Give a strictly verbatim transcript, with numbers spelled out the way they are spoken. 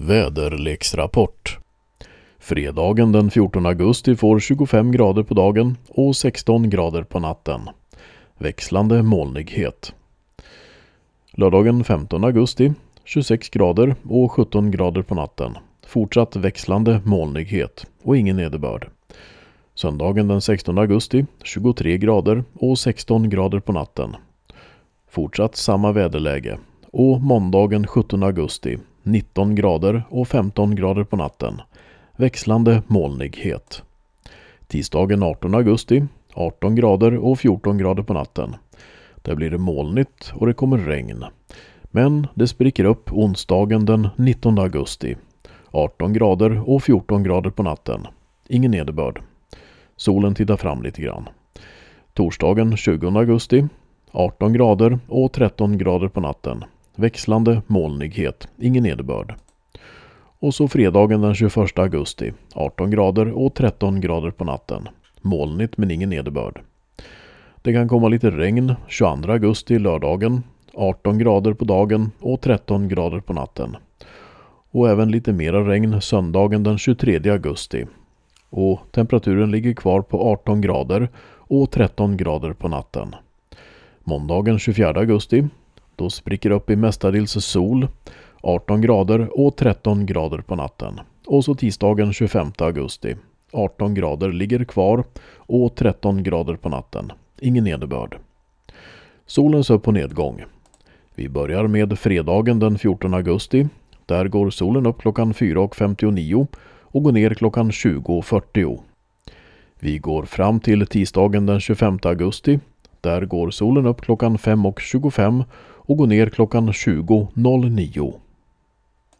Väderleksrapport. Fredagen den fjortonde augusti får tjugofem grader på dagen och sexton grader på natten. Växlande molnighet. Lördagen femtonde augusti tjugosex grader och sjutton grader på natten. Fortsatt växlande molnighet och ingen nederbörd. Söndagen den sextonde augusti tjugotre grader och sexton grader på natten. Fortsatt samma väderläge. Och måndagen sjuttonde augusti nitton grader och femton grader på natten. Växlande molnighet. Tisdagen artonde augusti arton grader och fjorton grader på natten. Där blir det molnigt och det kommer regn. Men det spricker upp onsdagen den nittonde augusti. arton grader och fjorton grader på natten. Ingen nederbörd. Solen tittar fram lite grann. Torsdagen tjugonde augusti arton grader och tretton grader på natten. Växlande molnighet, ingen nederbörd. Och så fredagen den tjugoförsta augusti arton grader och tretton grader på natten. Molnigt men ingen nederbörd. Det kan komma lite regn tjugoandra augusti lördagen, arton grader på dagen och tretton grader på natten. Och även lite mera regn söndagen den tjugotredje augusti. Och temperaturen ligger kvar på arton grader och tretton grader på natten. Måndagen tjugofjärde augusti, då spricker upp i mestadels sol, arton grader och tretton grader på natten. Och så tisdagen tjugofemte augusti, arton grader ligger kvar och tretton grader på natten. Ingen nederbörd. Solens upp- och nedgång. Vi börjar med fredagen den fjortonde augusti. Där går solen upp klockan fyra femtionio och går ner klockan tjugo fyrtio. Vi går fram till tisdagen den tjugofemte augusti. Där går solen upp klockan fem tjugofem och går ner klockan tjugo noll nio.